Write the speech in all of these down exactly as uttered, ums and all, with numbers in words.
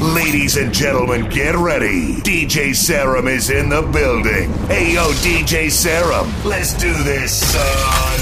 Ladies and gentlemen, get ready. D J Serum is in the building. Hey, yo, D J Serum, let's do this, son.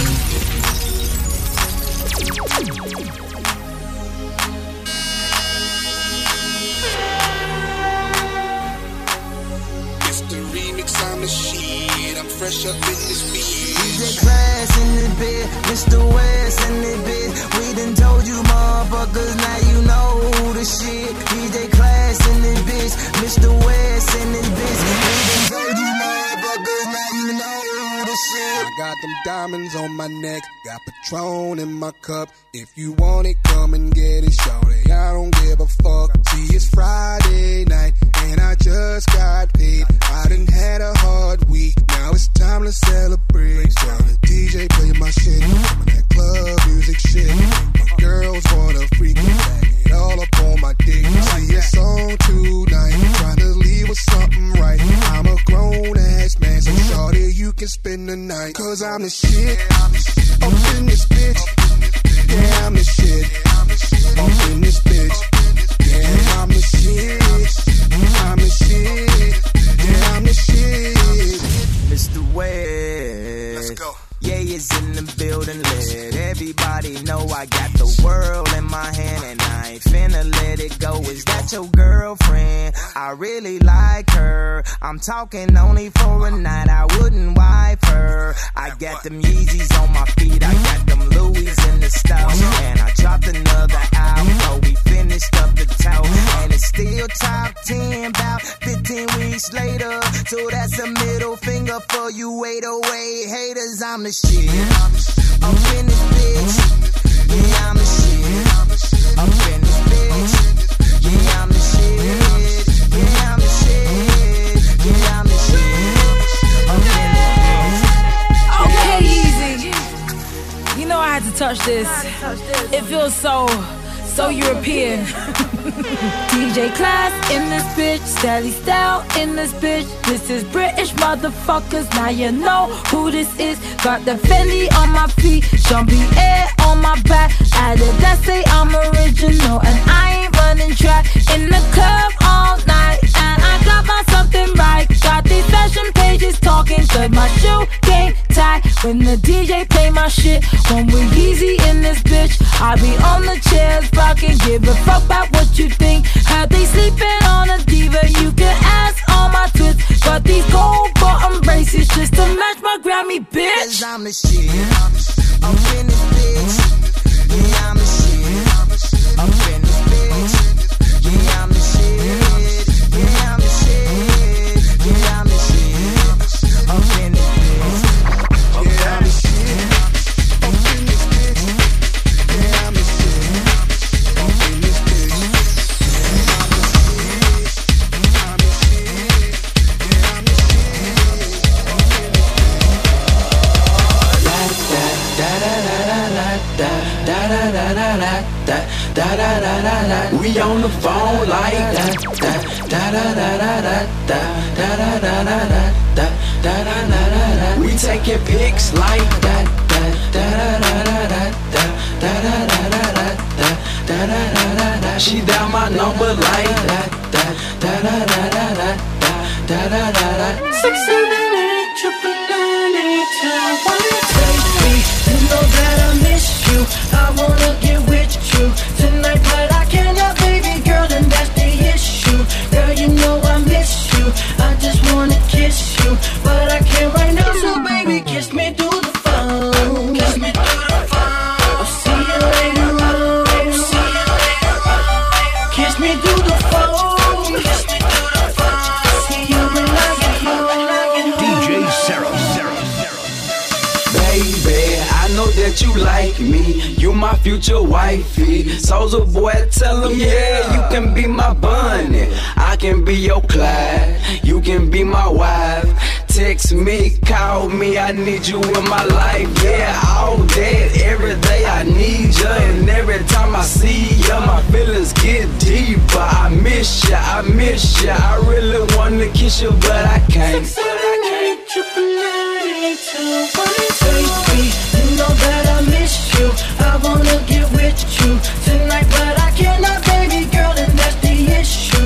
It's the remix on the sheet. I'm fresh up in this beat. D J Class in the bed, Mister West in the bed. We done told you motherfuckers, now you know the shit. D J Class in the bitch, Mister West in the bitch. We done told you motherfuckers, now you know the shit. I got them diamonds on my neck, got Patron in my cup. If you want it, come and get it, shorty. I don't give a fuck. See, it's Friday night, and I just got paid. I done had a hard week, now it's time to celebrate. So the D J play my shit, that club music shit. My girls wanna freak it, bag it all up on my dick. See, it's on tonight, trying to leave with something right. I'm a grown ass man, so shorty, you can spend the night. Cause I'm the shit, up in this bitch. Yeah, I'm the shit, up in this bitch. Yeah, I'm the shit, I'm the shit. Yeah, I'm the shit. Mister West, Let's go. yeah, it's in the building. Let everybody know I got the world in my hand and I ain't finna let it go. Is that your girlfriend? I really like her. I'm talking only for a night, I wouldn't wipe her. I got them Yeezys on my feet, I got them Louis in the stove. And I dropped another album, so we finished up the toe. And it's still top ten, about fifteen weeks later. So that's a middle finger for you eight oh eight haters. I'm the shit, up in this bitch. Yeah, I'm the shit, up in this bitch. Yeah, I'm the shit, yeah, I'm the shit. Yeah, I'm the shit, up in this bitch. Okay, easy. You know I had to touch this. It feels so, so European. D J Class in this bitch, Sally Style in this bitch. This is British motherfuckers, now you know who this is. Got the Fendi on my feet, Jean-Pierre on my back. Adidas say I'm original and I ain't running track. In the club all night and I got my something right. Got these fashion pages talking good, my shoe game tight. When the D J play my shit, when we easy in this bitch, I be on the chairs rocking, give a fuck about what you think. Heard they sleeping on a diva, you can ask all my twits. Got these gold bottom braces just to match my Grammy, bitch. Cause I'm the shit, up in this bitch. Yeah, I'm the shit, up in this bitch. Yeah, I'm the shit, yeah, I'm the shit. Yeah, I'm the shit, up in this bitch. Yeah, I'm the shit, up in this bitch. Yeah, I'm the shit, up in this bitch. We on the phone like that. Da da da da da da da da da da da da da da. We taking pics like that. Da da da da da da da da da da da da da. She down my number like that. Da da da da da da da da da. Six seven eight triple nine eight two one. Baby, you know that I miss you. I wanna get with you tonight, but I cannot, baby girl, and that's the issue. Girl, you know I miss you. I just wanna kiss you, but I can't right now. So baby, kiss me through the phone. Kiss me through the phone. I'll see you later on. See you later on. Kiss me through the phone. Kiss me through the phone. See you when I get home. D J Serum, Serum, Baby, I know that you like me. You my future wifey. Soulja Boy, tell him, yeah, you can be my bunny. I can be your Clyde. You can be my wife. Text me, call me, I need you in my life. Yeah, all day, every day I need you. And every time I see you, my feelings get deeper. I miss you, I miss you. I really wanna kiss you, but I can't. Six, seven, eight, triple nine, eight, two, one. Baby, you know that I miss you. I wanna get with you tonight, but I cannot, baby girl, and that's the issue.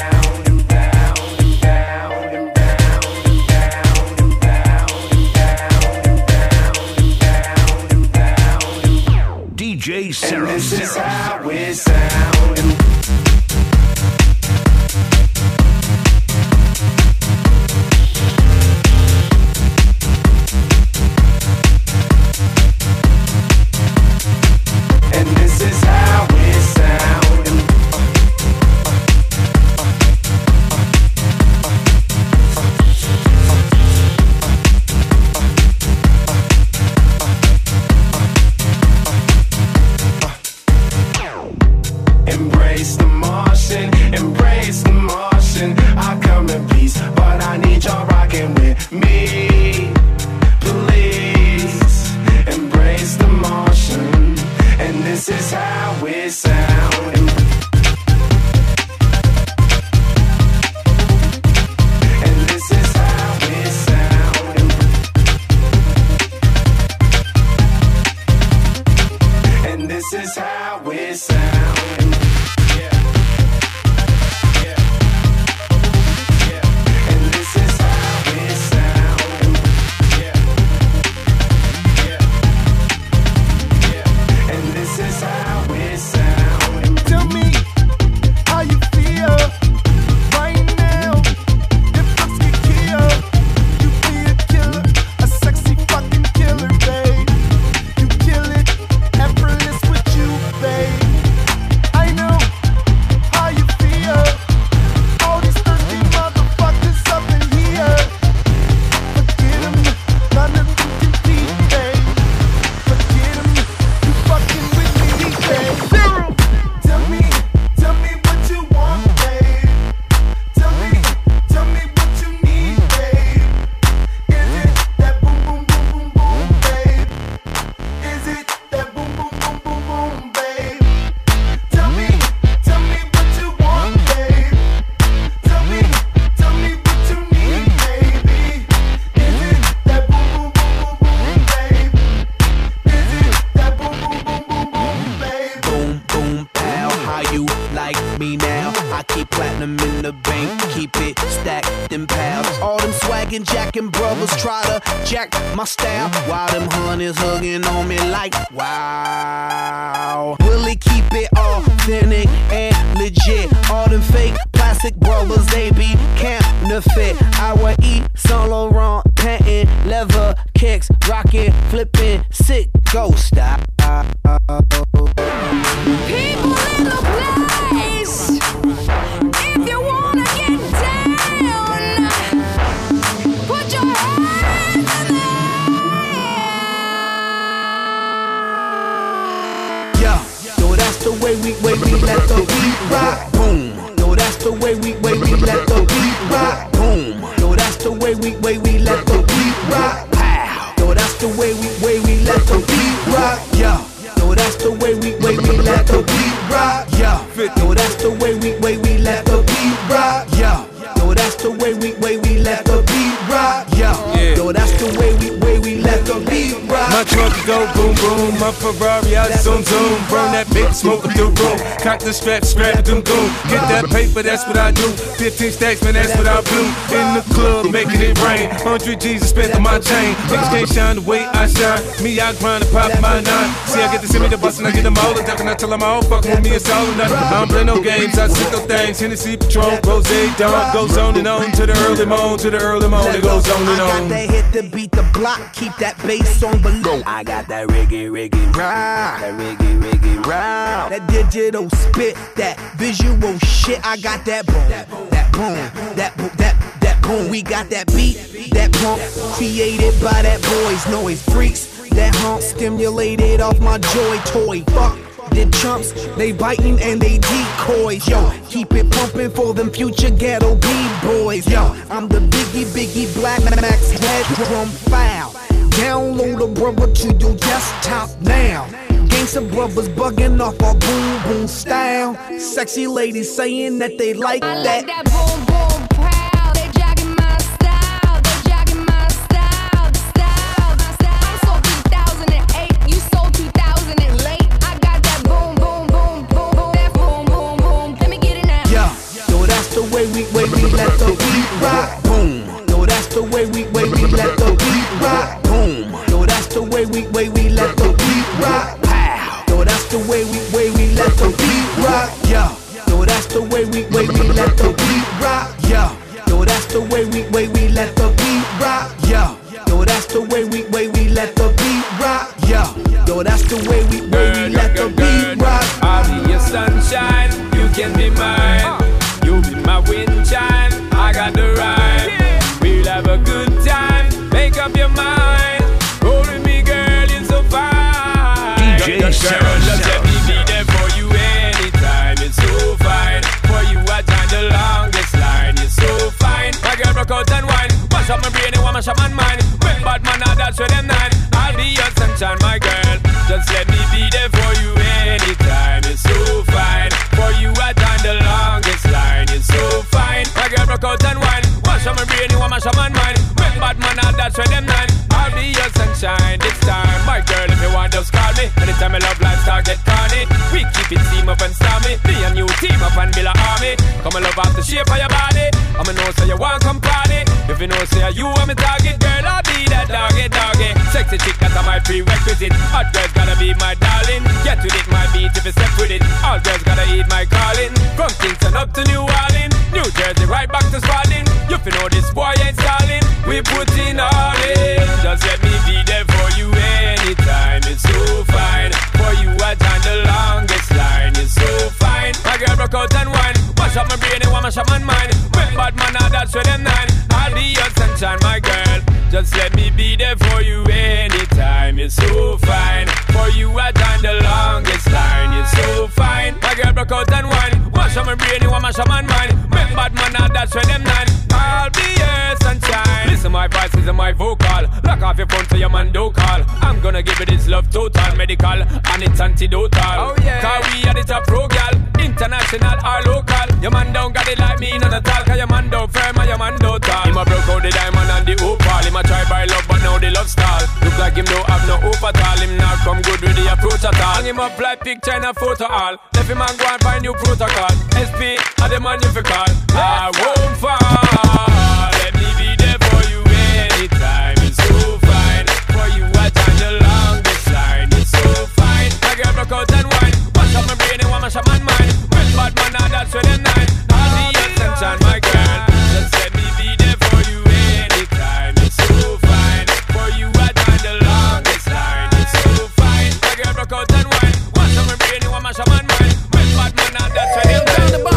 D J Serum. And this is how it sound. Embrace the Martian, embrace the Martian. I come in peace, but I need y'all rocking with me. Please embrace the Martian, and this is how it sound. And this is how it sound. And this is how it sound. I keep platinum in the bank, keep it stacked in piles. All them swaggin' jackin' brothers try to jack my style, while them honeys hugging on me like wow. Really keep it authentic and legit. All them fake plastic brothers, they be counterfeit. I will eat Saint Laurent, pantin', leather kicks, rockin', flippin', sick ghost style. People in the place, if you wanna get down, put your hands in the air. Yeah, yo, that's the way we, way we let the beat rock. Boom. Yo, that's the way we, way we let the beat rock. Boom. Yo, that's the way we, way we let the beat rock. Pow. Yo, that's the way we, way we let the beat rock. Yeah. Yo, that's the way we, way we let the beat rock. Yeah. Yo, that's the way we, way we let the beat rock. Yeah. Yo, that's the way we, way we let the beat rock. Yeah. Yo, that's the way we, way we let the beat rock. My trunk go boom boom, my Ferrari I zoom zoom. Burn that big smoke up the room. Cock the strap, strap it, doom doom. Get that paper, that's what I do. Fifteen stacks, man, that's what I blew. In the club, making it rain. Hundred G's spent on my chain. Niggas can't shine the way I shine. Me, I grind and pop my nine. See, I get to see me the bus and I get them all the duck and I tell them all fuck with me, it's all or nothing. I don't play no games, I sit those things. Hennessy Patrol, Rose, Dawn, goes on and on to the early morn, to the early morn, it goes on and on. I got that hit to beat the block, keep that bass on below. I got that reggae, reggae, rock, that reggae, reggae, rock. That digital spit, that visual shit. I got that boom, that boom, that boom, that that boom. We got that beat, that pump, created by that boys, noise freaks. That hump stimulated off my joy toy. Fuck them chumps, they biting and they decoys. Yo, keep it pumping for them future ghetto B-boys. Yo, I'm the Biggie, Biggie, Black Max, head drum foul. Download a brother to your desktop now. Gangsta brothers bugging off our boom boom style. Sexy ladies saying that they like I that. like that boom boom pow. They jogging my style. They jogging my style. The style, the style. I'm so two thousand eight. You so two thousand late. I got that boom boom boom boom boom. That boom boom boom. Let me get it now. Yeah, yo, that's the way we, way we let the beat rock. Boom. Yo, that's the way we, way we let the beat rock. Boom. Yo, that's the way we, way we let the beat rock. Pow. Yo, that's the way we, way we let the beat rock. Yeah. Yo, that's the way we, way we let the beat rock. Yeah. Yo, that's the way we, way we let the beat rock. Yeah. Yo, that's the way we, way we let the beat rock. Yeah. Yo, that's the way we, way we let the beat rock. I'll be your sunshine, you can be mine. You be my wind chime, I got the rhyme. We'll have a good time, make up your mind. Roll with me, girl, you're so fine. D J Sarah, just let me be there for you anytime. It's so fine. For you, I time the longest line. You're so fine. My girl broke out and wine. Mash up my brain and mash up my mind. When bad man, now that's where them nine. I'll be your sunshine, my girl. Just let me be there for you anytime. You're so fine. For you, I time the longest line. You're so fine. My girl broke out and wine. Mash up my brain and mash up my mind. When bad man, now that's where them nine. I'll be your sunshine this time. My girl, if you want, just call me. Anytime I love life start get corny. We keep it team up and stormy. Be a new team up and build a army. Come and love off the shape of your body. I'ma know say you want come party. If you know say you want me target, girl, I'll be that doggy doggy. Sexy chick, that's my prerequisite. Hot girls gotta be my darling. Get with it, my beat if you step with it. All girls gotta eat my calling. From Kingston up to New Orleans, New Jersey right back to Spalding. You fi know this boy ain't stalling. We put in all in. Just let me be there for you anytime. It's so fine. For you I time the longest line. It's so fine. My girl broke out and wine. Mash up my brain and mash up my mind. When bad man now that's where them nine. I'll be your sunshine, my girl. Just let me be there for you anytime. It's so fine. For you I time the longest line. It's so fine. My girl broke out and wine. Mash up my brain and mash up my mind. When bad man now that's where them nine. I'll be your sunshine. Listen my voice, listen my vocal. Lock off your phone so your man don't call. I'm gonna give it this love total, medical, and it's antidotal. Oh yeah. Cause we are the top pro gal, international or local. Your man don't got it like me, not at all. Cause your man don't firm and your man don't tall. Him a broke out the diamond and the opal. Him a try buy love but now the love stall. Look like him don't have no hope at all. Him not come good with the approach at all. Hang him up like picture in a photo all. Let him man go and find new protocol. S P are the man you fi call. I won't fall. Let me be there for you anytime. It's so fine. For you I time the longest line. It's so fine. I get broke out and wine. Wash up my brain and wash up my mind. When bad man now that's when the night. All the attention my girl. Just let me be there for you anytime. It's so fine. For you I time the longest line. It's so fine. I get broke out and wine. Wash up my brain and wash up my mind. When bad man now that's when the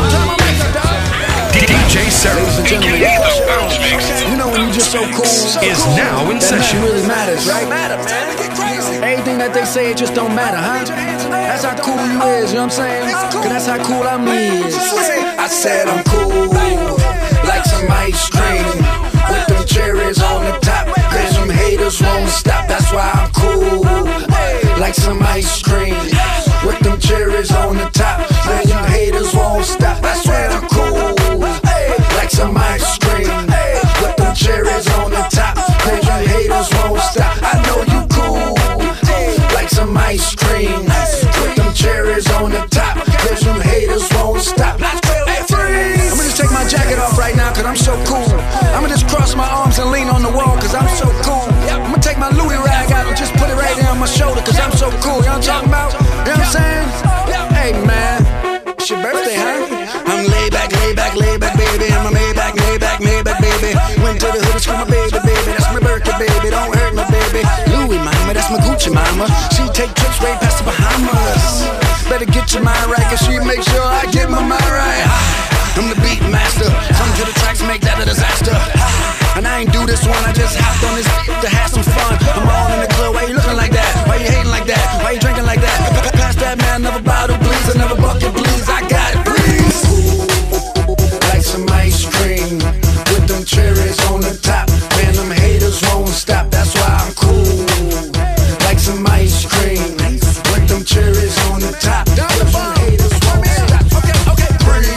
night. D J Serum, aka The Bounce Mix, you know when you just so cool, so is cool, now in that session. That really matters, right? Matter, man. Everything that they say, it just don't matter, huh? That's how cool you is, you know what I'm saying? Cause that's how cool I'm is. I said I'm cool, like some ice cream, with them cherries on the top. Cause some haters won't stop, that's why I'm cool, like some ice cream, with them cherries on the top. Cause some haters won't stop, that's why I'm cool, like some ice cream, with them cherries on the top. Cause some haters won't stop, I know you cool, like some ice cream, with them cherries on the top. Cause some haters won't stop. I'ma just take my jacket off right now cause I'm so cool. I'ma just cross my arms and lean on the wall cause I'm so cool. I'ma take my Louis rag out and just put it right there on my shoulder cause I'm so cool. You know what I'm talking about? You know what I'm saying? Hey man, it's your birthday, huh? I'm laid back, laid back, laid back, baby. I'm a Maybach, Maybach, Maybach, baby. Went to the hood and screamed my baby, baby. That's my birthday, baby. Don't hurt my baby. Louis mama, that's my Gucci mama. She take trips way past the Bahamas. Better get your mind right cause she make sure I get my mind right. I'm the beat master. Come to the tracks, make that a disaster. And I ain't do this one, I just hopped on this to have some fun. I'm all in the club, why you looking like that? Why you hating like that? Why you drinking like that? Pass that man, another bottle, please. Another bucket, please. I got it, please. Like some ice cream, with them cherries on the top. Man, them haters won't stop, that's why I'm cool. Like some ice cream, with them cherries on the top. Them haters won't stop. Okay, okay, breathe.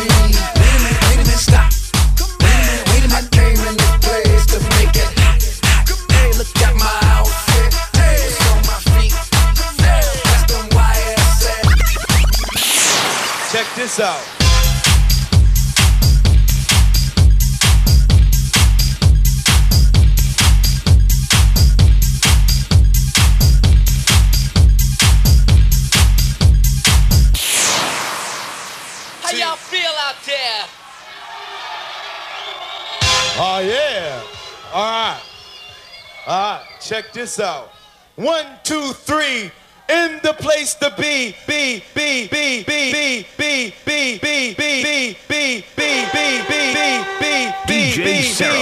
Check this out. How y'all feel out there? Oh yeah. All right. All right. Check this out. One, two, three. In the place to be, be, be, be, be, be, be, be, be, be, be, be, be, be, be, be, D J Serum.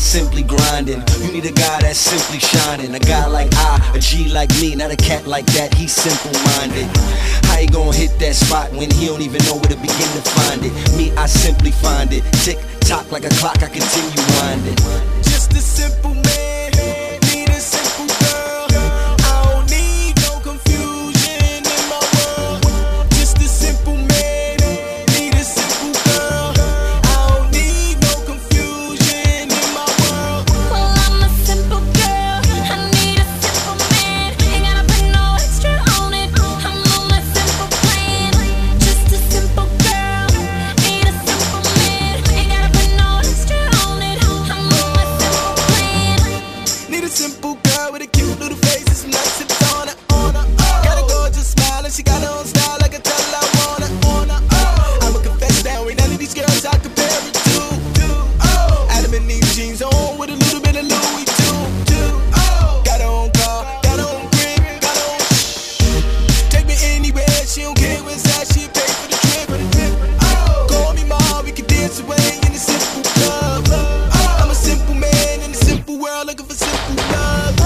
simply grinding. You need a guy that's simply shining. A guy like I, a G like me, not a cat like that, he's simple-minded. How you gonna hit that spot when he don't even know where to begin to find it? Me, I simply find it. Tick tock like a clock, I continue winding. Just a simple man, need a simple girl. I don't need no confusion in my world. Just a simple man, need a simple girl. I don't need no confusion in my world. Well, I'm a simple girl, I need a simple man. Ain't gotta put no extra on it, I'm on a simple plan. Just a simple girl, need a simple man. Ain't gotta put no extra on it, I'm on a simple plan. Need a simple girl with a cute little face and some nice hips on her, on her. Oh. Got a gorgeous smile and she got her own style. I can tell I want her, on her. Oh. I'ma confess that ain't none of these girls I compare it to. Oh. Adam and Eve jeans on with a little bit of Louis too. Oh. Got her own car, got her own crib, got her own. Take me anywhere, she don't care what's that. She pay for the trip. Oh. Call me ma, we can dance away in a simple club. Oh. I'm a simple man in a simple world looking for simple love.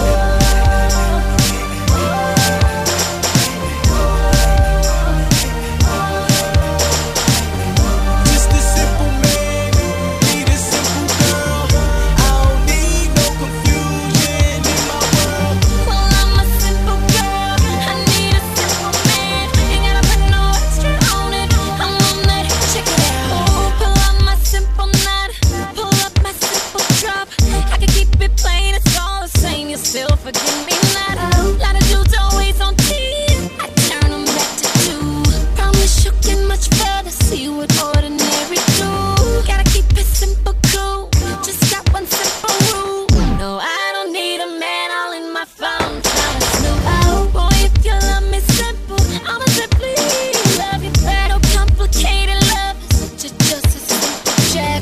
Just a simple man, need a simple girl. I don't need no confusion in my world. Well, I'm a simple girl, I need a simple man. Ain't gotta put no extra on it, I'm on that. Check it out. Oh, pull up my simple knot, pull up my simple drop. I can keep it plain, it's all the same. You still forgive me not. Lot of dudes always on T, I turn them back to two. Promise you'll get much further, see what ordinary do. Gotta keep it simple, cool. Just got one simple rule. No, I don't need a man all in my phone trying to snoop. Oh boy, if you love me simple, I'ma simply love you back. No complicated love, just just a simple check.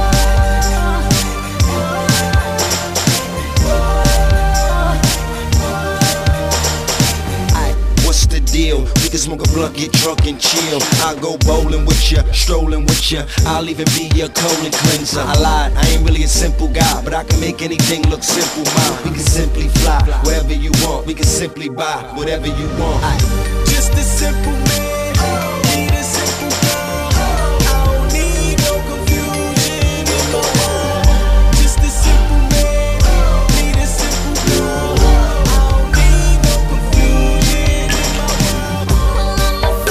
Aight, what's the deal? We can smoke a blunt, get drunk and chill. I'll go bowling with ya, strolling with ya. I'll even be your colon cleanser. I lied, I ain't really a simple guy, but I can make anything look simple, mom. We can simply fly wherever you want. We can simply buy whatever you want. Aight. Just a simple man, need a simple girl. I don't need no confusion in my world. Just a simple man, need a simple girl. I don't need no confusion in my world.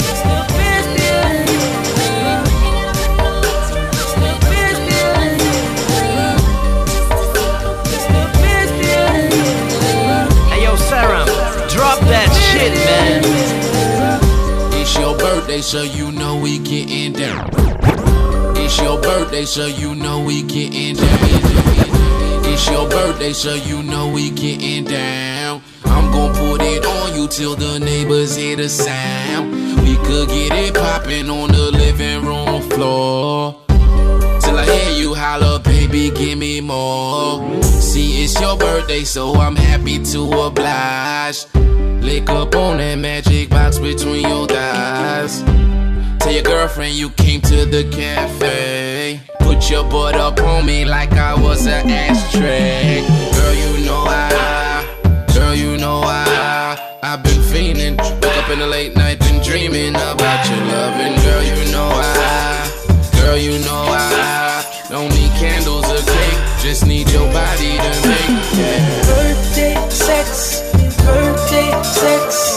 Hey yo, Sarah, drop that shit, man. It's your birthday, so you know we getting down. It's your birthday, so you know we getting down. It's your birthday, so you know we getting down. I'm gon' put it on you till the neighbors hear the sound. We could get it poppin' on the living room floor. Till I hear you holler, baby, give me more. See, it's your birthday, so I'm happy to oblige. Lick up on that magic box between your thighs. Tell your girlfriend you came to the cafe. Put your butt up on me like I was an ashtray. Girl, you know I, girl, you know I, I've been fiending. Woke up in the late night, been dreaming about your loving. Girl, you know I, girl, you know I don't need candles or cake, just need your body to make. Yeah. Birthday sex, birthday sex.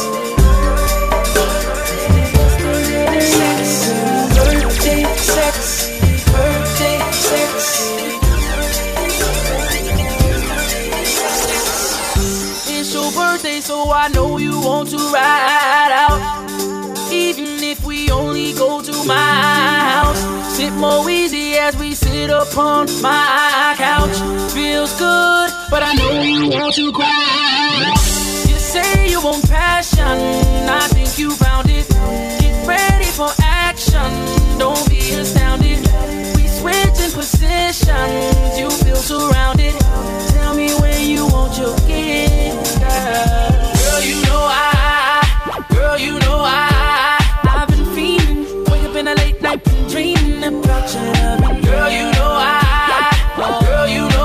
Sex, birthday sex, birthday sex. It's your birthday, so I know you want to ride out. Even if we only go to my house, sit more easy as we sit upon my couch. Feels good, but I know you want to cry. You say you want passion, I think you found it. Get ready for action, don't be astounded. We switch in positions, you feel surrounded. Tell me where you want your gift, girl. Girl, you know I, girl, you know I, I've been feeling. Wake up in the late night, been dreaming about your loving. Girl, you know I, girl, you know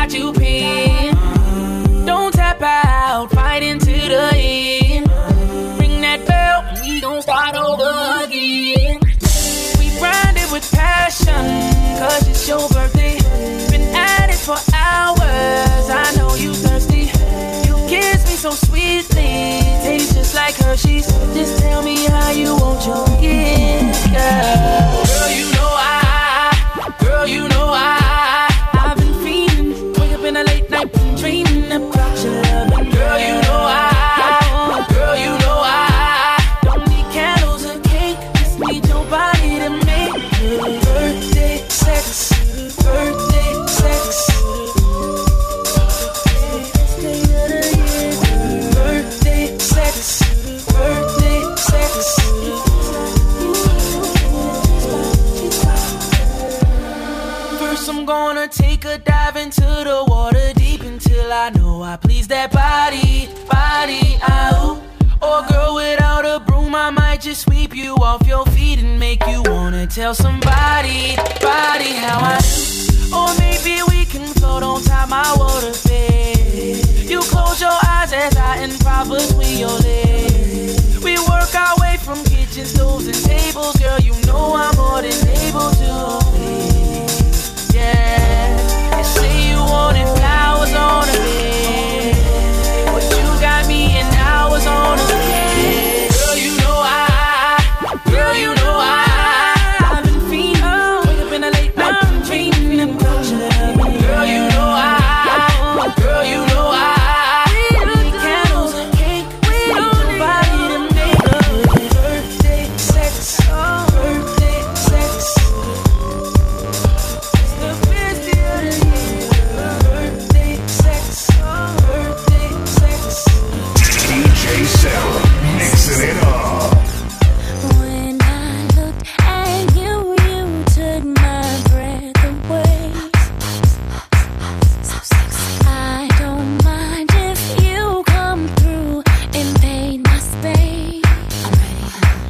got you pinned. Don't tap out, fight into the end. Ring that bell, and we gon' start over again. We grinded with passion, cause it's your birthday. Been at it for hours, I know you thirsty. You kiss me so sweetly, tastes just like Hershey's. Just tell me how you want your kiss, girl. Girl, you know I, girl, you know I, I've been feeling. Wake up in the late night, been dreaming about your love. Girl, you know I, girl, you know I, don't need candles or cake, just need your body to make good birthday sex, birthday sex. Birthday sex, birthday sex. First I'm gonna take a dive into the water deep until I know I please that body, body, out. Or girl, without a broom I might just sweep you off your feet and make you wanna tell somebody, body how I do. Or maybe we can float on top my water bed. You close your eyes as I improv between your legs. We work our way from kitchen stoves and tables. Girl, you know I'm more than able to please. Yeah, you say you wanted flowers on a bed, but you got me in hours on a bed. Girl, you know I, girl, you know I, I've been feeling. Wake up in the late night, I'm dreaming about your love. Girl, you know I, girl, you know I, don't need candles and cake, need nobody to make a birthday sex, birthday sex. It's the best day of the year. Birthday sex, birthday sex. D J Sarah, mixing it up. When I looked at you, you took my breath away. So sexy. I don't mind if you come through, invade my space. I'm ready.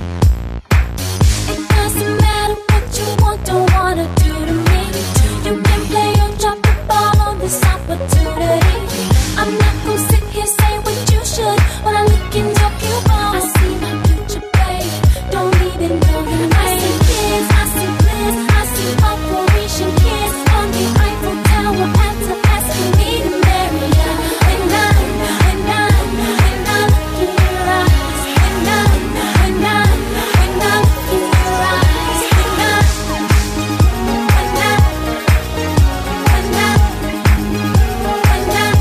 It doesn't matter what you want, don't wanna do to me. You can play or drop the ball on this opportunity. I'm not gonna sit here saying what you should when I look in your pupil. I see my future, babe. Don't even know that I see kids, I see bliss, I see Operation Kiss on the Eiffel Tower after asking me to marry ya. When I, when I, when I look in your eyes, when I, when I, when I look in your eyes, when I, when I, when I, when I,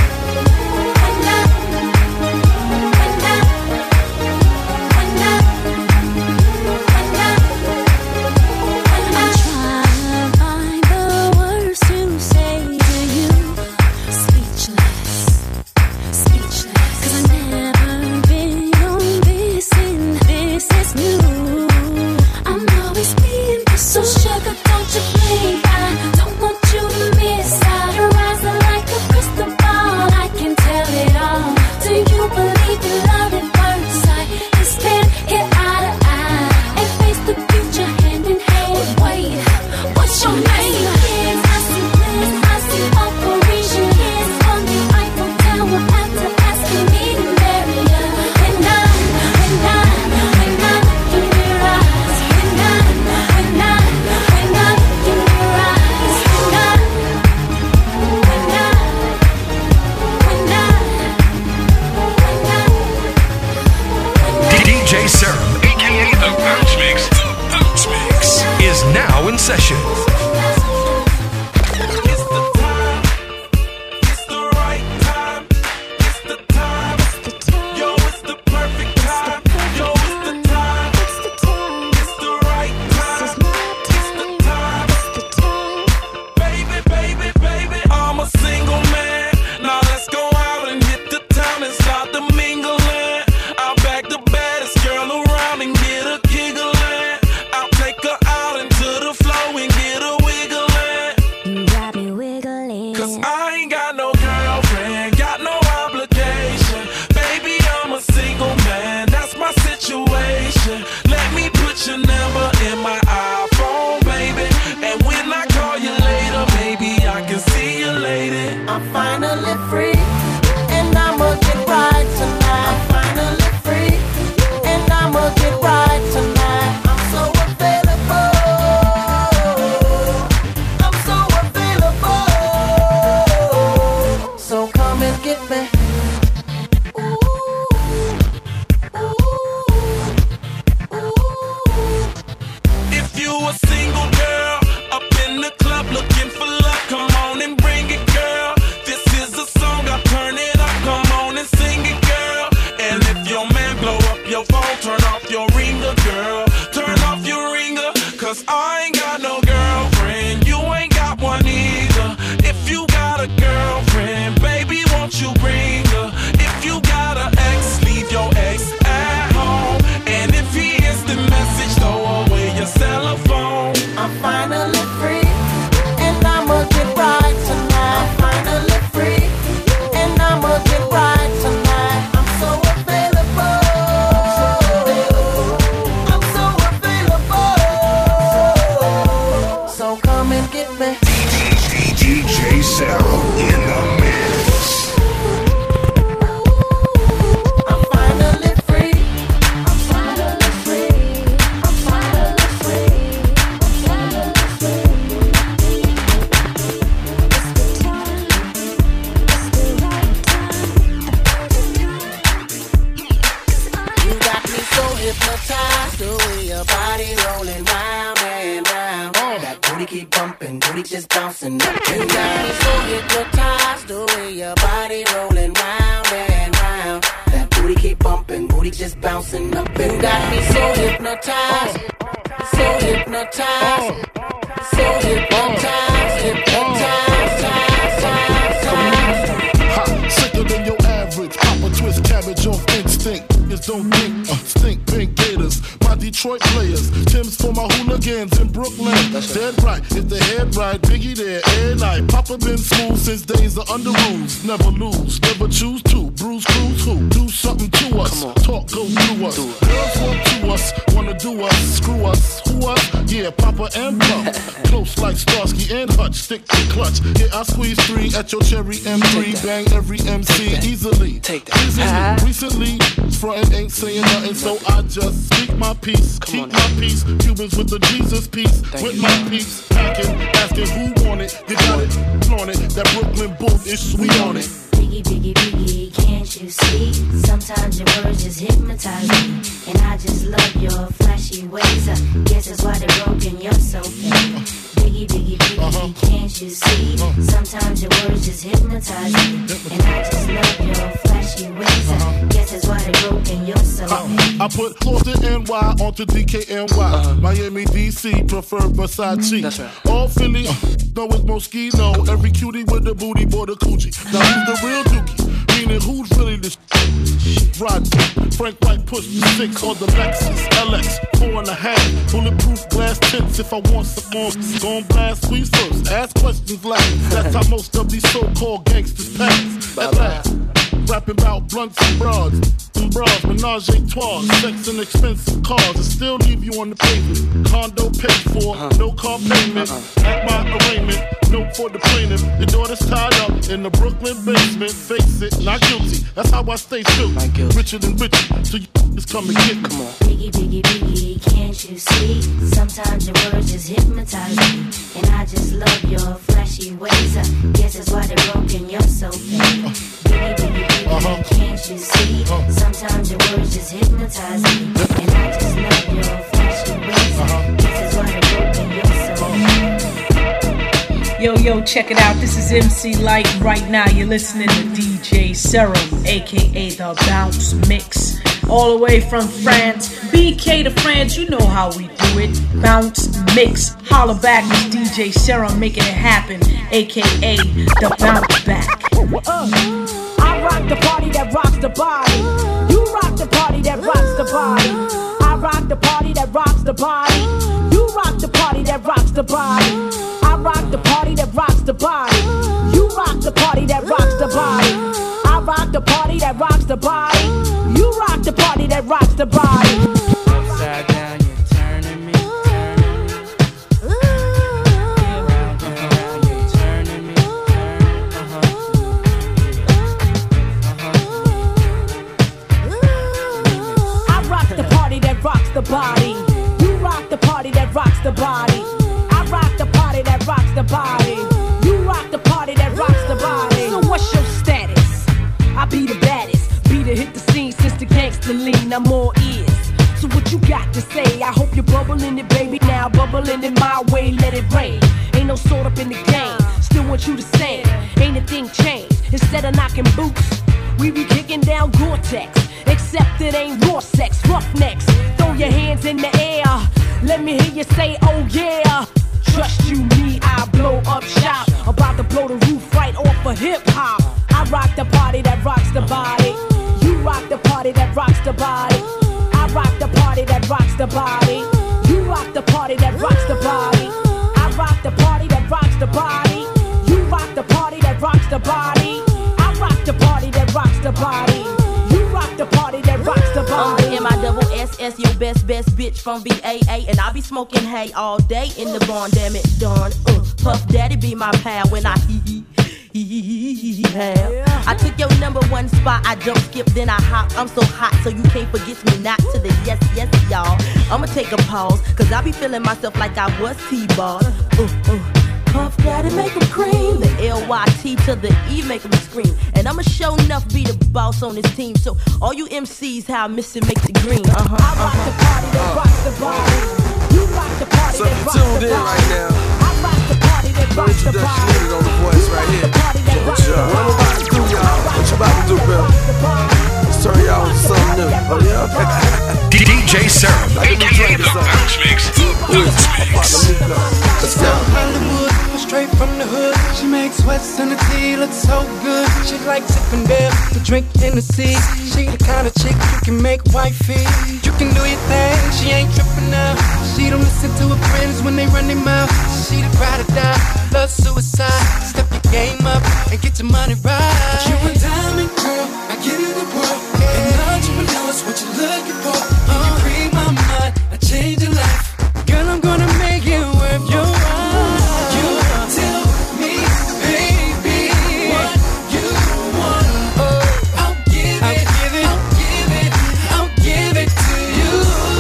so sugar, don't you blink. I don't want you to miss out. Your eyes are like a crystal ball. I can tell it all. Do you believe in love at first sight? Let's stand here eye to eye and face the future hand in hand. But wait, what's your name? I see kids, I see bliss, I see Operation Kiss on the Eiffel Tower after asking me to marry ya. When I, when I, when I look in your eyes, when I, when I, when I look in your eyes, when I, when I, when I, when I, D J Serum, aka The Bounce Mix, The Bounce Mix, is now in session. It's the time, it's the right time, it's the time, yo, it's the perfect time, yo, it's the time, it's the right time, it's the time, baby, baby, baby, I'm a single man, now let's go out and hit the town and start the mingling. I'll back the baddest girl around and get her giggling. I'll take her out into the flow and get her wiggling. you got me wiggling. Cause I ain't got no girlfriend, got no obligation. Baby, I'm a single man, that's my situation. Let me put your number in my iPhone, baby. And when I call you later, maybe I can see you later. I'm finally free, and I'ma get right tonight. I'm finally free, and I'ma get right tonight. I'm so available. I'm so available. So come and get me. If you a single girl up in the club looking for love, come on and bring it, girl. This is a song, I turn it up, come on and sing it, girl. And if your man blow up your phone, turn off your ringer, girl. Turn off your ringer, cause I ain't got no girlfriend. You ain't got one either. If you got a girlfriend, baby, won't you bring her? If you got an ex, leave your ex at home. And if he hears the message, throw away your cell phone. I'm finally free, and I'ma get right tonight. I'm finally free, and I'ma get right tonight. I'm so available. I'm so available. So come and get me. D J Serum in the mix. I'm finally free. I'm finally free. I'm finally free. I'm finally free. You got me so hypnotized, the way your body rolling round and round. That booty keep bumping, booty just bouncing up and down. You got me so hypnotized, the way your body rolling round and round. That booty keep bumping, booty just bouncing up and down. You got me so hypnotized, so hypnotized, so hypnotized, hypnotized, Ha, sicker than your average. Pop a twist cabbage off instinct. Just don't think, uh, stink pink gators. My Detroit players, Tim's for my hooligans in Brooklyn. Dead right, if they head right, Biggie there, every night. Papa been smooth since days of under rules. Never lose, never choose to. Bruise, cruise, who? Do something to us. Talk, go through us. Girls walk to us, wanna do us, screw us, who us? Yeah, Papa and Plum. Close like Starsky and Hutch, stick to clutch. Yeah, I squeeze three at your cherry M three. Bang every M C easily. Take that. Easily. Recently, frontin' ain't saying nothing, so I just speak my peace. Keep my peace. Cubans with the Jesus peace. With my peace. Packing, asking who want it. You got it, flaunt it. That Brooklyn boot is sweet on it. Biggie, biggie, biggie, can't you see? Sometimes your words just hypnotize me. And I just love your flashy ways. I guess that's why they're broken, you're so fake. Biggie, biggie, biggie, uh-huh. can't you see? Uh-huh. Sometimes your words just hypnotize me. And I just love your flashy ways. Uh-huh. Guess that's why they're broken, you're so fake. I put Clawson N Y onto D K N Y. Uh-huh. Miami, D C, prefer Versace. That's right. All Philly, uh, know it's Moschino. Every cutie with the booty, boy, the coochie. Now who's the real dookie? Meaning who's really the shit? Rod, Frank White push the six on the Lexus L X, four and a half. Bulletproof glass tints if I want some more. Gon' blast squeeze first, ask questions last. That's how most of these so-called gangsters pass. At last, rapping about blunts and broads. And bras, menage a trois, sex and expensive cars. I still leave you on the pavement. Condo paid for, uh-huh. no car payment. Uh-huh. At my arraignment, note for the plaintiff. Your daughter's tied up in the Brooklyn basement. Face it, not guilty. That's how I stay true. Richer than richer, so you just come and get me. Come on. Biggie, biggie, biggie, can't you see? Sometimes your words just hypnotize me. And I just love your flashy ways. I guess that's why they're broken, you're so fake. Biggie, biggie, biggie, uh-huh. can't you see? Uh-huh. Sometimes your words just hypnotize me. And I just love your flashy ways. Uh-huh. Guess that's why they're broken, you're so fake. Yo, yo, check it out. This is M C Light. Right now, you're listening to D J Serum, aka The Bounce Mix. All the way from France. B K to France, you know how we do it. Bounce Mix. Holla back, it's D J Serum making it happen, aka The Bounce Back. Uh, I rock the party that rocks the body. You rock the party that rocks the body. I rock the party that rocks the body. You rock the party that rocks the body. I rock the party that rocks the body. You rock the party that rocks the body. I rock the party that rocks the body. You rock the party that rocks the body. Upside down, you're turning me, turning me. Around and around, you're turning me, turning. Uh-huh. mind, I'm all ears. So what you got to say? I hope you're bubbling it, baby. Now bubbling it my way, let it rain. Ain't no sort up in the game. Still want you to sing. Ain't a thing changed. Instead of knocking boots, we be kicking down Gore-Tex. Except it ain't raw sex, roughnecks. Throw your hands in the air. Let me hear you say, oh yeah. Trust you, me, I blow up shop. About to blow the roof right off of hip hop. I rock the party that rocks the body. You rock the party that rocks the body. I rock the party that rocks the body. You rock the party that rocks the body. I rock the party that rocks the body. You rock the party that rocks the body. I rock the party that rocks the body. You rock the party that rocks the body. I'm the M I double S S, your best, best bitch from B A A. And I be smoking hay all day in the barn, damn it, darn. Uh, Puff Daddy be my pal when I hee hee. Yeah. I took your number one spot, I jump, skip, then I hop. I'm so hot, so you can't forget me not to the yes, yes, y'all. I'ma take a pause, cause I be feeling myself like I was T-ball. Uh, uh. Puff Daddy make 'em cream. The L Y T to the E make 'em scream. And I'ma show enough be the boss on this team. So all you M Cs, how I miss it, make the green. Uh-huh, uh-huh. I rock the party that rocks the body. You rock the party so that rocks the body. So tuned in right now. I rock the party that rocks the body. Needed on the voice right here. What I'm about to do, y'all? What you about to do, Bill? Let's turn y'all on to something new. Oh, yeah? D J Serum, a k a the Bounce Mix. Bounce Mix. Let's go. Hollywood, straight from the hood. She makes sweats and the tea look so good. She likes sipping beer, to drink in the sea. She the kind of chick you can make wifey. You can do your thing, she ain't tripping now. She don't listen to her friends when they run their mouth. She the ride or die, love suicide. Step your game up and get your money right. You a diamond girl, I give you the world. And entrepreneur's what you're looking for. You can read my mind, I change your life. Girl, I'm gonna make it worth your while. You tell me, baby, what you want. Oh, I'll give it, I'll give it, I'll give it, I'll give it to you.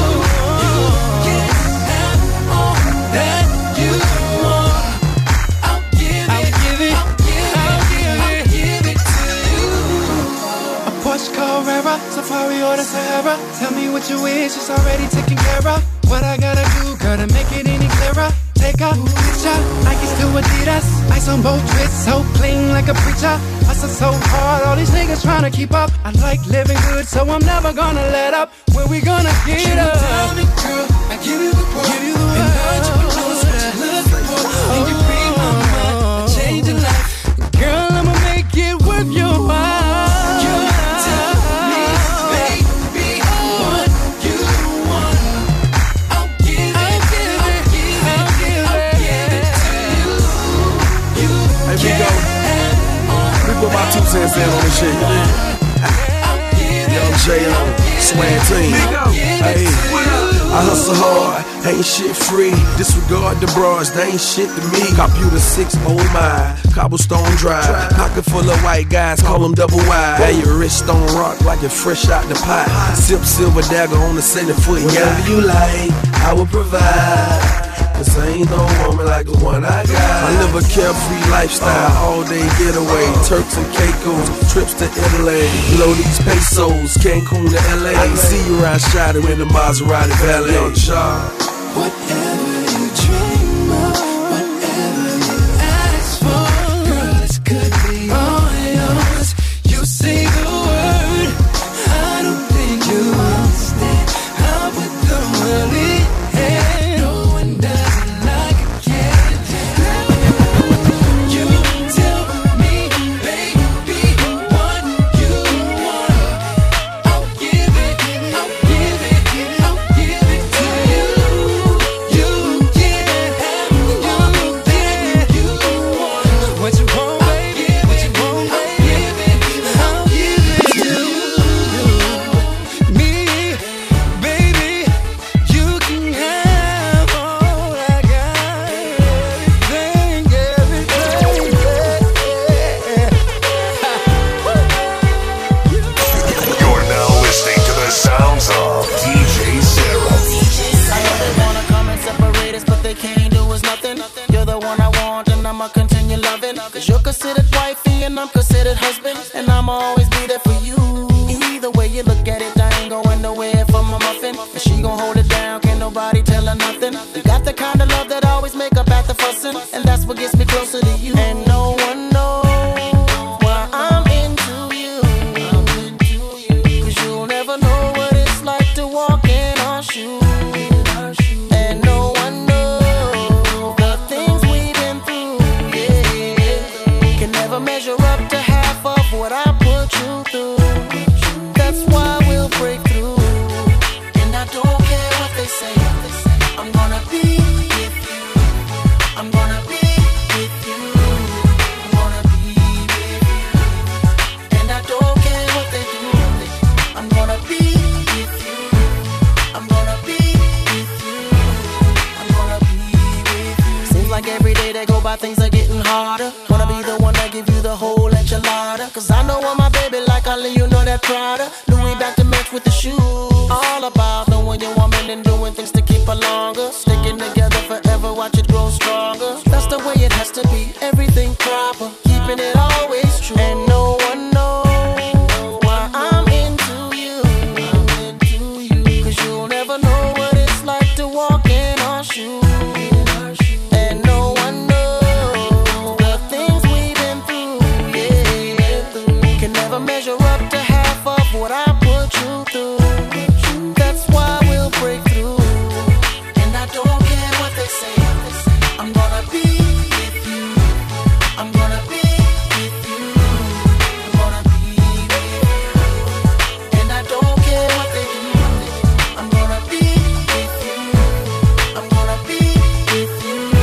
You can have all that you want. I'll give it, I'll give it, I'll give it, I'll give it to you. A Porsche Carrera, Safari or the Sahara. Tell me what you wish, it's already taken care of. What I gotta do, gotta make it any clearer. Take a picture, Nikes to Adidas. Ice on both wrists, so clean like a preacher. Hustle so hard, all these niggas tryna keep up. I like living good, so I'm never gonna let up. When we gonna get you up? Diamond girl, I give you the world. Give you the world. And entrepreneur's what you're looking for. And you read my mind, I change your life. Girl, I'ma make it worth your while. You tell me, baby, what you want. I'll give it, I'll give it, I'll give it, I'll give it to you. You Here we go. We put my two cents in on this shit, you dig? Young J O, Swag Team. Hey, I hustle hard, ain't shit free. Disregard the bras, they ain't shit to me. Computer six, oh my, cobblestone drive. Pocket full of white guys, call them double wide. Hey, your wrist on rock like you're fresh out the pot. Sip silver dagger on the center foot, yeah. Whatever you like, I will provide. Cause ain't no woman like the one I got. I live a carefree lifestyle, all day getaway. Turks and Caicos, trips to Italy. Blow these pesos, Cancun to L A. I can see you ride shotty with the Maserati Valet. Whatever you dream of, whatever you ask for, girl, it could be all yours. You say the word, I don't think you understand how we the world is. No one does it like I can. You tell me, baby, what you want. I'll give it, I'll give it, I'll give it to you. You can have anything you want. What you want, baby? What you want, baby? I'll give it to you. Me, baby, you can have all I got. Everything, everything, yeah. You're now listening to the sounds of D J Serum. I know they wanna come and separate us, but they can't do us nothing. You're the one I want, and I'ma continue loving. Cause you're considered wifey, and I'm considered husband. And I'ma always be there for you. either way you look at it, I ain't going nowhere for my muffin. And she gon' hold it down, can't nobody tell her nothing. You got the kind of love that always make up at the fussin', and that's what gets me closer to you. And no one knows why I'm into you. Cause you'll never know what it's like to walk in our shoes. And no one knows the things we've been through, yeah. Can never measure up to half of what I put you through. That's why we'll break through. And I don't care what they say, I'm gonna be with you. I'm gonna be with you. I'm gonna be with you. And I don't care what they do, I'm gonna be with you. I'm gonna be with you. I'm gonna be with you. Seems like every day that go by things are getting harder. Wanna be the one that give you the whole enchilada. Cause I know I'm my baby like I let you know that Prada. Louis back to match with the shoes. All about knowing your woman and doing things to keep her longer. Sticking together forever, watch it grow stronger. That's the way it has to be, everything proper. Keeping it always true. And no one knows why I'm into you. I'm into you. Cause you'll never know what it's like to walk in our shoes. And no one knows the things we've been through, yeah. Can never measure up to half of what I put you through. That's why we'll break through. And I don't care what they say, I'm gonna be with you. I'm gonna be with you. I'm gonna be with you. And I don't care what they do, I'm gonna be with you. I'm gonna be with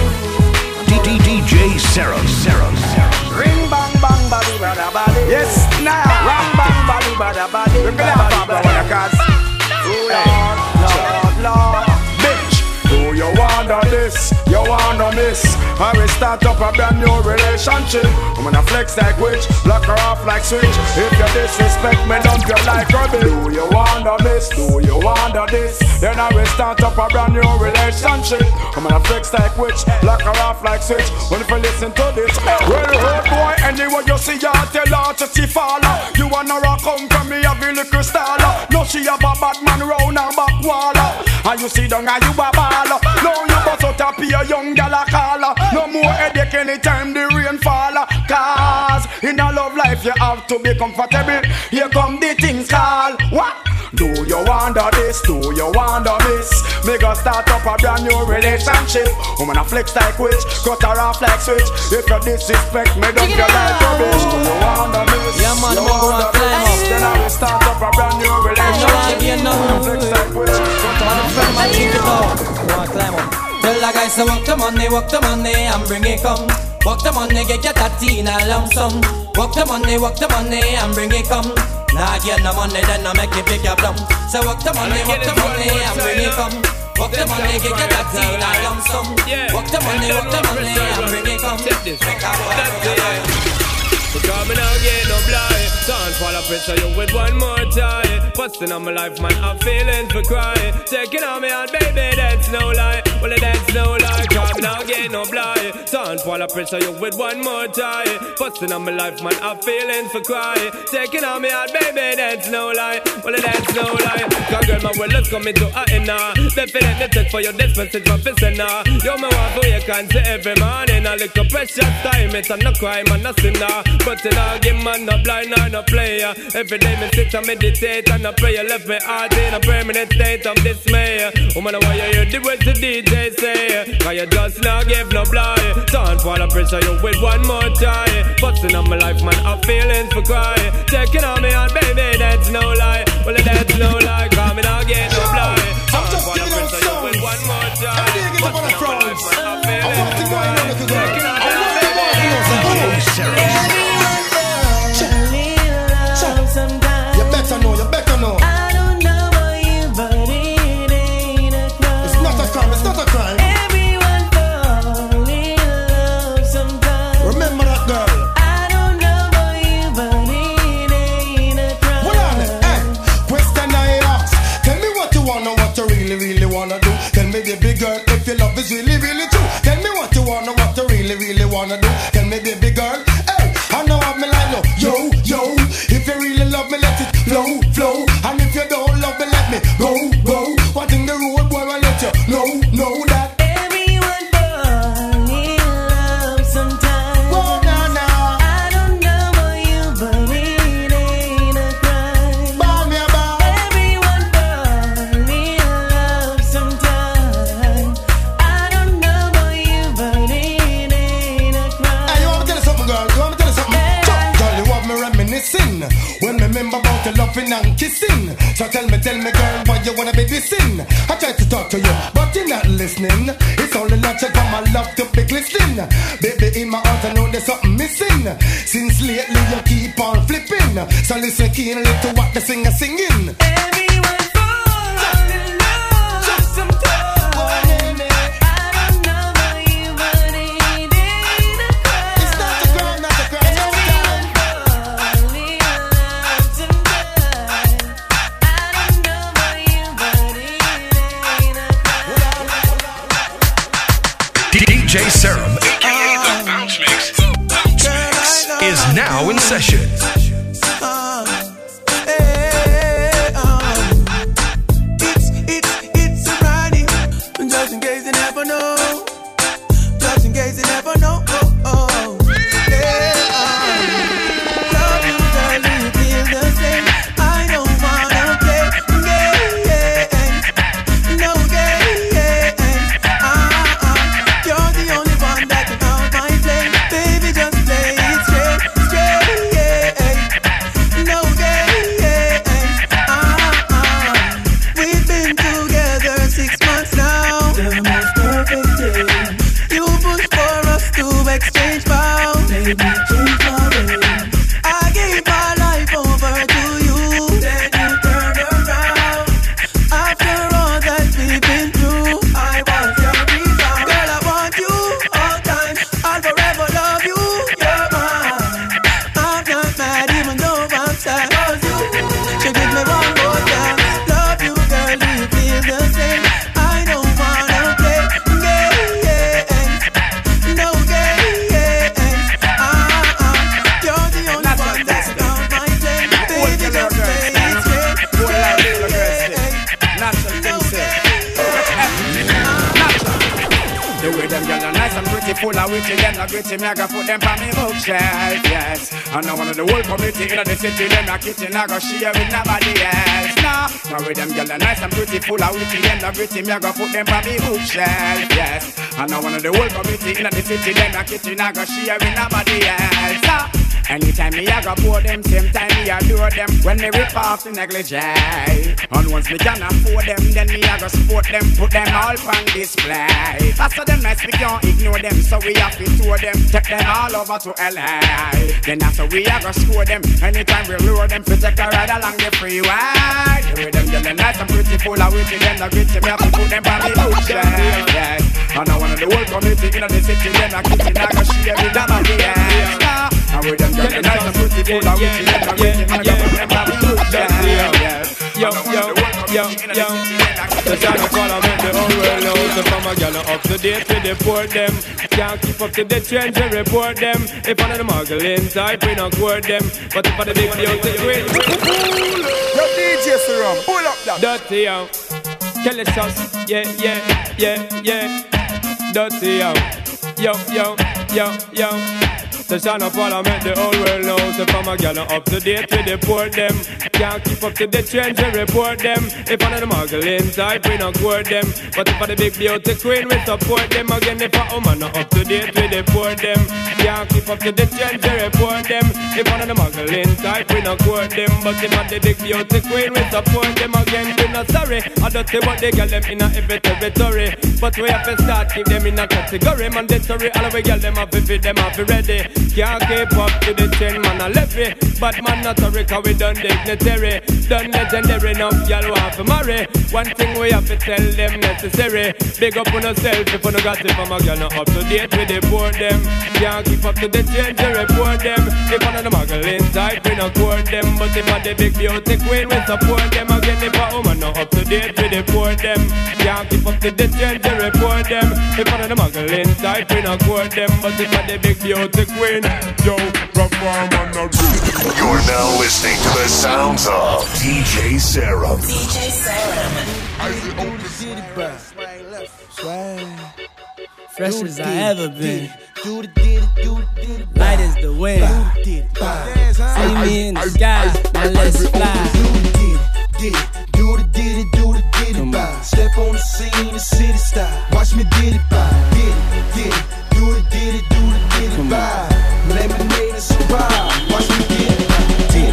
you. D D J Serum, Serum, Serum. Ring bang bang body bada body. Yes, now. Ring bang body bada body. We play a pop when I cast. Oh Lord, Lord, Lord. Bitch, do you wonder this? You wonder miss? I will start up a brand new relationship. I'm gonna flex like witch, block her off like switch. If you disrespect me, dump you like rubbish. Do you wonder miss? Do you wonder this? Then I will start up a brand new relationship. I'm gonna flex like witch, block her off like switch. When if you listen to this, well, road boy, anyway you see her, tell her to see follow. You wanna rock come from me, have a little style. No, she have a bad man round her back wall. And you see down and you a baller. No, you bust out a pay a young gal a caller. No more headache anytime the rain fall. Cause in a love life you have to be comfortable. Here come the things call. What? Do you wonder this? Do you wonder miss? Me go start up a brand new relationship. I'm gonna flex like witch, cut her off like switch. If you disrespect me, don't you like a bitch? Do you wonder miss? Yeah man, I'm gonna climb up. Then I will start up a brand new relationship. I'm flex like witch, cut her off like switch. Wanna climb up. Tell the guys to walk the money, walk the money and bring it come. Walk the money, get your tatty in a lump sum. Walk the money, walk the money and bring it come. Nah, get no money, then no make it pick your plum. So walk the money, walk the money and bring it come. Walk the money, get your tatty in a lump sum. Walk the money, walk the money and bring it come. Make a boy. Because me now get no blind. Don't fall a pressure you with one more time. Busting on my life, man, I'm feeling for crying. Taking on me on, baby, that's no lie. Well, that's no lie. Cause me now get no blind. Don't fall a pressure you with one more time. Busting on my life, man, I'm feeling for crying. Taking on me on, baby, that's no lie. Well, that's no lie. Cause girl, my world is coming to a end now. Definitely take for your this message from Pisana. You me want for you can say every morning. A little precious time, it's a no crime and no sinner. But in a game, man, no blind or no player. Every day me sit and meditate and I pray. You left me heart in a permanent state of dismay. Woman, why you hear the words the D J say? Cause you just not give no blind. Don't fall a pressure you with one more try. Busting on my life, man, I'm feeling for cry. Taking on me on, baby, that's no lie. Well, that's no lie, cause me not get no blind. Don't fall a pressure you with one more try. Busting on my life, man, I'm feeling for cry. Taking on me on, baby, You better know, you better know. I don't know about you, but it ain't a crime. It's not a crime, it's not a crime. Everyone fall in love sometimes. Remember that girl. I don't know about you, but it ain't a crime. Hold on, eh? Question I ask. vexing. When me remember about the loving and kissing. So tell me, tell me girl, why you wanna be dissing? I try to talk to you, but you're not listening. It's only natural for my love to be glistening. Baby, in my heart I know there's something missing. Since lately you keep on flipping. So listen keenly to what the singer singing. Everyone falls in love. Just some time. D J Serum, aka The Bounce Mix, The Bounce Mix is now in session. Uh, hey, um, it's, it's, it's a Friday. Just in case you never know. Just in case you never know. Oh, oh. Hey, um, love you, girl, do you feel the same? I don't wanna play games. No games. Uh, uh, you're the only one that can out my flame. Baby, just play it straight, straight. No games. Uh, uh, we've been together six months now. The most perfect day. You pushed for us to exchange vows. Made me change my way. I gave my life over to you. Then you turned around. After all that we've been through, I was your rebound. Girl, I want you all time. I'll forever love you. You're mine. I'm not mad even though I'm sad. 'Cause you should give me one more time. Love you, girl, do you feel the same? I don't wanna play games. No games. Uh, uh, you're the only one that's on my flame. Baby, just play it straight, straight. Natural thing say. The way them girls are nice and pretty, full of witty, them not gritty, me I go put them on me bookshelf, yes. And now one of the whole community in the city, them not kitchen, I go share with nobody else. Nah, now with them girls are nice and pretty, full of witty, them not gritty, me I go put them on me bookshelf, yes. And now one of the whole community in the city, them not kitchen, I go share with nobody else. Nah. Anytime me I go pour them, same time me adore them. When me rip off the negligee, and once me can afford them, then me I go support them, put them all on display. After them nice, we can't ignore them, so we have to tour them, take them all over to L A. Then after we I go score them, anytime we lure them, we take a ride along the freeway. The way them get them nice and pretty, full of witty, them the gritty, me have to put them on the bookshelf, yes. And now one of the whole community in the city, them the kitchen, I go share with them on the ass. And with them girls, nice and pretty, full of witty, them the gritty, me have to put them on the bookshelf, yes. Yo, yo, yo, yo. The channel follow make the whole world know. So from a gal up to date, we deport them. Can't keep up to the trends, we report them. If one of the muggling type, we not court them. But if I the big deal, take it. Yo, D J Serum, pull up that. Dirty, yo. Kelly sauce, yeah, yeah, yeah, yeah. Dirty, yo. Yo, yo, yo, yo. The channel follow make the whole world know. So from a gal up to date, we deport them. Can't keep up to the trends, we report them. If one of the muggling type, we not court them. But if I the big beauty queen, we support them. Again, if a woman not up to date, we deport them. Can't keep up to the trends, we report them. If one of the muggling type, we not court them. But if I the big beauty queen, we support them. Again, we not sorry. I don't say what they get them in a every territory. But we have to start keep them in a category. Mandatory, all we get them up, if it them up, be ready. Can't keep up to the trend, man, I left it. But man, not sorry, cause we done dignitary. Done legendary, enough, y'all want to marry. One thing we have to tell them necessary. Big up on yourself, if you no got it from a girl, not up to date, we deport them. Can't keep up to the trend, we report them. If one of the muggling type, we not court them. But if I the big beauty queen, we support them. Again, if a woman not up to date, we deport them. Can't keep up to the trend, we report them. If one of the muggling type, we not court them. But if I the big beauty queen, yo, perform on the roof. You're now listening to the sounds of D J Serum. D J Serum. Fresh as I ever been. Light as the wind. See me in the sky, now let's fly. Do the did it, do the did it by. Step on the scene, the city style. Watch me did it by. Did it, did it. Do the did it, do the did it by. Lemonade and survive. Watch me did it by.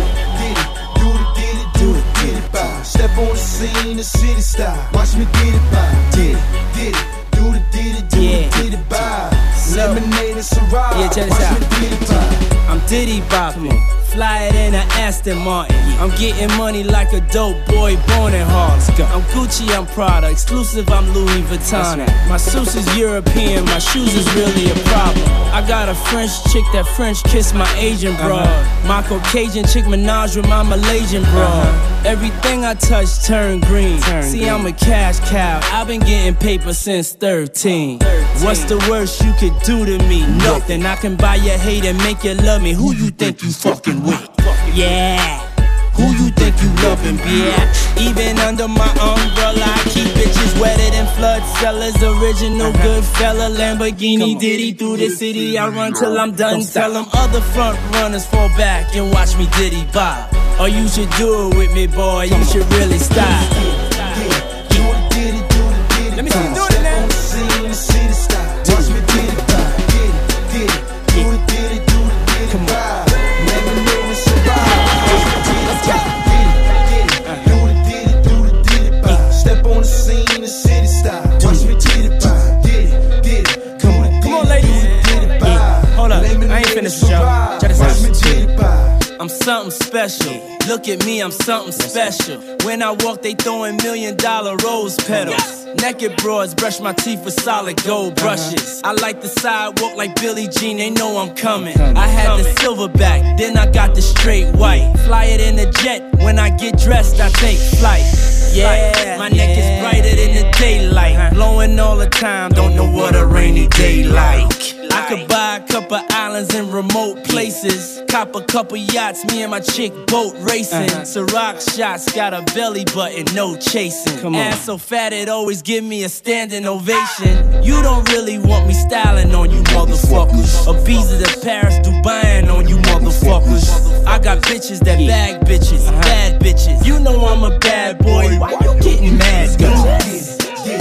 the city style. Watch me get it by. Did it, did it. Do the did it, do Yeah. the did it by. Lemonade and Ciroc. Yeah, check this Watch out. me get it by. I'm Diddy bopping, fly it in a Aston Martin. I'm getting money like a dope boy born in Harlem. I'm Gucci, I'm Prada, exclusive, I'm Louis Vuitton. My suits is European, my shoes is really a problem. I got a French chick that French kiss my Asian broad. My Caucasian chick Minaj with my Malaysian broad. Everything I touch turn green. See, I'm a cash cow, I've been getting paper since thirteen. What's the worst you could do to me? Nothing. I can buy your hate and make you love me. Who you think you fucking with? Yeah. Who you think you loving, bitch? Even under my umbrella, I keep bitches wetter than flood cellars. Original good fella, Lamborghini Diddy through the city. I run till I'm done. Tell them other front runners fall back and watch me Diddy bob. Or you should do it with me, boy. You should really stop. Let me see you do it now. Watch me get it by. Get it, get it. Do the did it, do the did it by. Lemonade and Ciroc. Let's go. Get it, get it. Do the did it, do the did it by. Step on the scene, the city style. Watch me get it by. Get it, get it. Come on, come on, ladies. Did it by. Hold up, I ain't finished with y'all. Check this out. Watch me get it by. I'm something special. Look at me, I'm something special. When I walk, they throwing million dollar rose petals. Naked broads brush my teeth with solid gold brushes. I like the sidewalk like Billie Jean, they know I'm coming. I had the silverback, then I got the straight white. Fly it in a jet, when I get dressed, I take flight. Yeah, my neck is brighter than the daylight. Blowing all the time, don't know what a rainy day like. I could buy a couple islands in remote places. Cop a couple yachts, me and my chick boat racing. Ciroc shots, got a belly button, no chasing. Come on. Ass so fat it always give me a standing ovation. You don't really want me styling on you motherfuckers. Ibiza to Paris, Dubai on you motherfuckers. I got bitches that bag bitches, bad bitches. You know I'm a bad boy, why you getting mad, guys?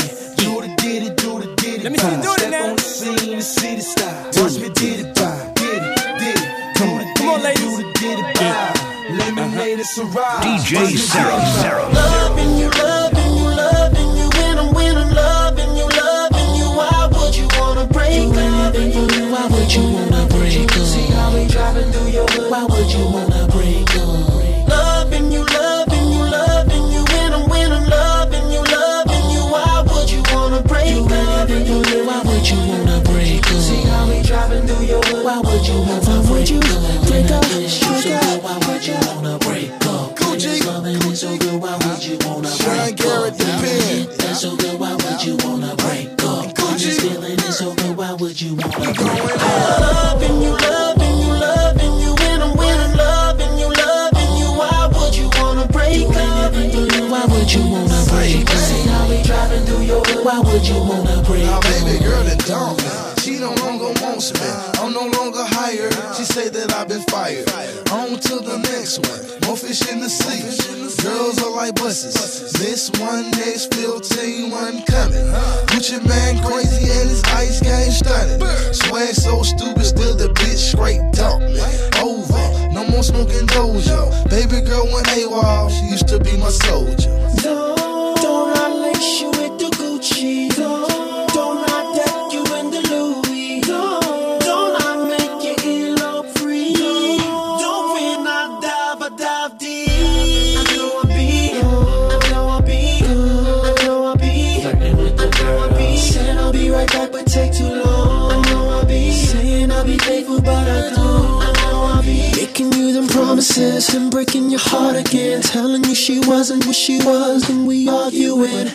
Let me see you do it now. On the scene, the city style. Watch me did it by. Did it, did it. Come on, come on, ladies. Do the did it by. Lemonade and Ciroc. D J Serum, Serum. Loving you, loving you, loving you. When I'm, when I'm loving you, loving you. Why would you wanna break up? Why would you wanna break up? See how we driving through your hood. Why would you wanna break up? Loving you, loving you, loving you. When I'm, when I'm loving you, loving you. Why would you wanna break up? Why would you wanna break up? See how we driving through your hood. Why would you wanna break up? Break up, break up. Why would you wanna break up? Gucci, loving is so good. Why would you wanna break up? That's so good. Why would you wanna break up? Gucci, feeling is so good. Why would you wanna break up? Loving you, loving you, loving you. When I'm, when I'm loving you, loving you. Why would you wanna break up? Why would you wanna break up? See how we driving through your hood. Why would you wanna break up? My baby girl that don't me. She no longer wants me. I'm no longer hired. She say that I've been fired. On to the next one. More fish in the sea. Girls are like buses. This one, next fifteen, one coming. Gucci man crazy and his ice game stunning. Swag so stupid, still the bitch straight talk me. Over, no more smoking dojo. Baby girl went AWOL, she used to be my soldier. Don't, don't I lace you with the Gucci? Don't, don't I deck you in the Louis? Don't, don't I make you elope free? Don't when I dive, I dive deep. I know I be, I know I be, I know I be, I know I be. Saying I'll be right back, but take too long. I know I be saying I'll be faithful, but I don't. I know I be making you them promises and breaking your heart again, telling you she wasn't what she was, and we arguing.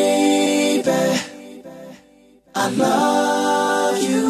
Baby, I love you.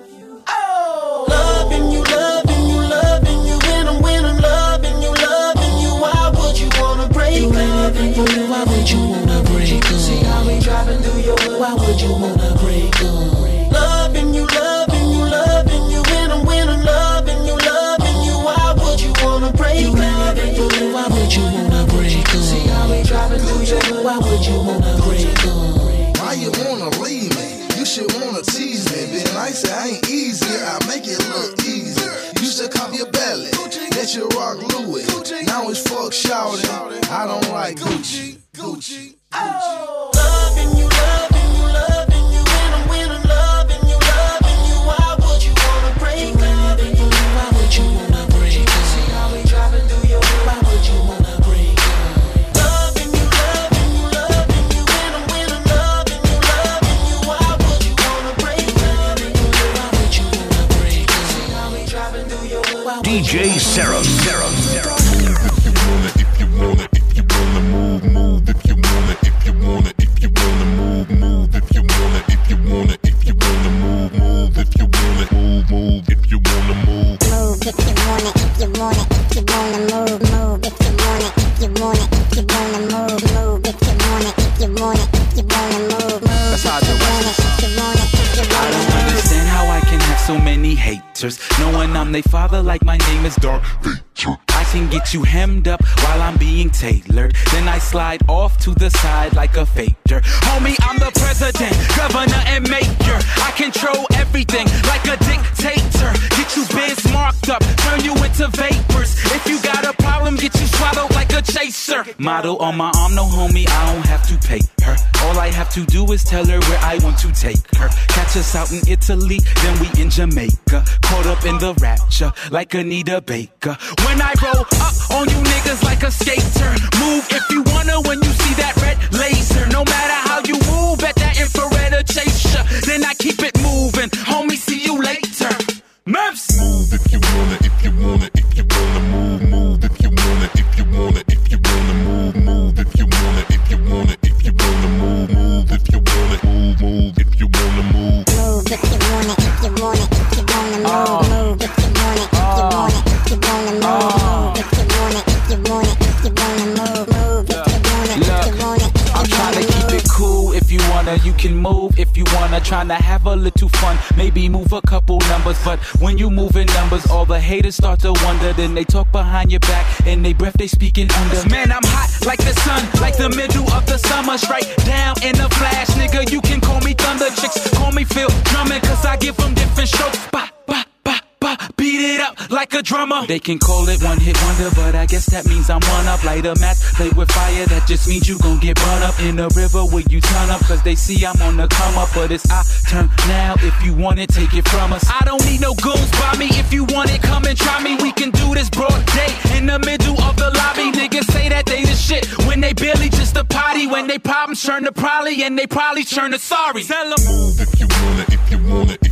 Oh, loving you, loving you, loving you. When I'm, when I'm loving you, loving you. Why would you wanna break up? Why would you wanna break up? See how we driving through your hood. Why would you wanna break up? Loving you, loving you, loving you. When I'm, when I'm loving you, loving you. Why would you wanna break up? Why would you wanna break up? See how we driving through your hood. Why would you wanna break up? Why you wanna leave me? You should wanna tease me. Being nice, I ain't easy. I make it look easy. Used to cop your belly, let you rock Louis. Now it's fuck shouting. I don't like Gucci. Gucci. Oh. Loving you, loving you, loving you, when I'm when I'm loving you, loving you. Why would you wanna break? Loving you, why would you wanna break? See how we driving through your way. Why would you wanna break? Loving you, loving you, loving you, when I'm when I'm loving you, loving you. Why would you wanna break? Loving you, why would you wanna break? See how we driving through your way. D J Serum, Serum, Serum. If you wanna, if you wanna move, move. If you wanna, if you wanna, if you wanna move, move. If you wanna, if you wanna, if you wanna move, move. If you wanna move, move. If you wanna move, move. If you wanna, if you wanna, if you wanna move, move. If you wanna, if you wanna, if you wanna move, move. If you wanna, if you wanna, if you wanna move, move. That's how I do it. I don't understand how I can have so many haters, knowing I'm their father like my name is Dark Vader. I can get you hemmed up while I'm being tailored, then I slide off to the side like a fader. Homie, I'm the president, governor, and mayor. I control everything like a dictator. Get you biz marked up, turn you into vapors. If you got a problem, get you swallowed like a chaser. Model on my arm, no homie, I don't have to pay her. All I have to do is tell her where I want to take her. Catch us out in Italy, then we in Jamaica. Caught up in the rapture like Anita Baker. When I roll up on you niggas like a skater, move if you wanna when you see that red laser. No matter how you move at that infrared or chaser, then I keep it moving. Homie, see you later. Mavs. move if you wanna, if you wanna, if you wanna move, move. If you wanna, if you wanna, if you wanna move, move. If you wanna, if you wanna, if you wanna move, move. If you wanna move, move. If you wanna move, move. If you wanna, if you wanna, if you wanna move, move. If you wanna, if you wanna, if you wanna move, if you wanna, if you wanna, if you wanna move, move. If you wanna, if you wanna, I'm trying to keep it cool. If you wanna, you can move. If you wanna, trying to have a little fun. Maybe move a couple numbers, but when you move in numbers, all the haters start to wonder. Then they talk behind your back, and they breath they speaking under. Man, I'm hot like the sun, like the middle of the summer. Straight down in a flash, nigga. You can call me Thunder. Chicks call me Phil Drummond, cause I give them different strokes. Bah, bah, bah, bah. Beat it up like a drummer. They can call it one hit wonder, but I guess that means I'm one up. Light a match, play with fire, that just means you gon' get burned up in the river where you turn up. Cause they see I'm on the come up, but it's our turn now. If you want it, take it from us. I don't need no goons by me. If you want it, come and try me. We can do this broad day in the middle of the lobby. Niggas say that they the shit when they barely just a potty. When they problems turn to probably, and they probably turn to sorry. Tell them move if you wanna, if you wanna,